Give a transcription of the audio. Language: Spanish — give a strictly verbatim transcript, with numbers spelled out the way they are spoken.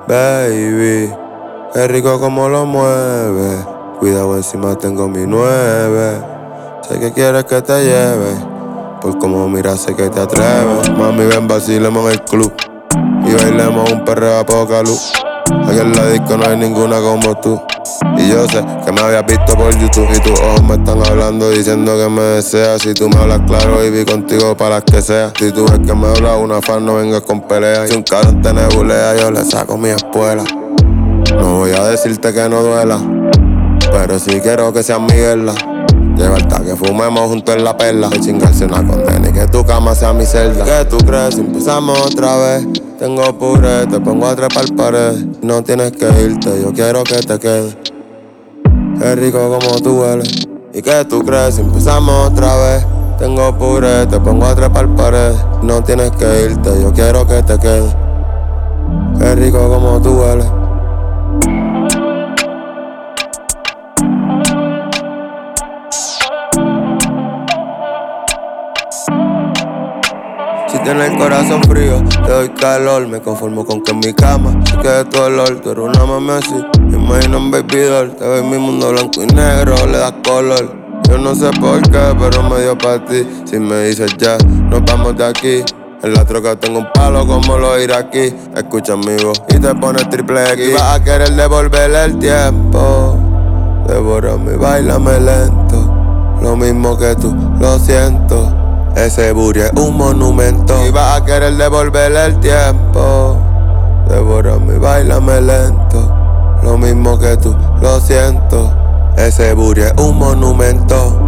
Baby, es rico como lo mueve. Cuidado, encima tengo mi nueve. Sé que quieres que te lleve, por como miras sé que te atreves. Mami, ven, vacilemos en el club y bailemos un perreo a poca luz. Aquí en la disco no hay ninguna como tú. Y yo sé que me habías visto por YouTube y tus ojos me están hablando diciendo que me deseas. Si tú me hablas claro, baby, contigo para las que sea. Si tú ves que me habla una fan, no vengas con peleas. Si un cabrón te nebulea, yo le saco mi espuela. No voy a decirte que no duela, pero sí quiero que seas Miguela. Llevarte a que fumemos juntos en la perla, de chingarse una condena y que tu cama sea mi celda. ¿Qué tú crees si empezamos otra vez? Tengo puré, te pongo a trepar pared. No tienes que irte, yo quiero que te quedes. Qué rico como tú hueles. ¿Y qué tú crees si empezamos otra vez? Tengo puré, te pongo a trepar pared. No tienes que irte, yo quiero que te quedes. Qué rico como tú hueles. Si tienes el corazón frío, te doy calor. Me conformo con que en mi cama se quede tu olor. Tú eres una mami así, imagino un baby doll. Te veo en mi mundo blanco y negro, le das color. Yo no sé por qué, pero me dio pa' ti. Si me dices ya, nos vamos de aquí. En la troca tengo un palo como los iraquí. Escucha mi voz y te pones triple X. Y vas a querer devolverle el tiempo. Devórame y bailame lento. Lo mismo que tú, lo siento. Ese booty es un monumento. Y vas a querer devolverle el tiempo. Devórame y bailame lento. Lo mismo que tú, lo siento. Ese booty es un monumento.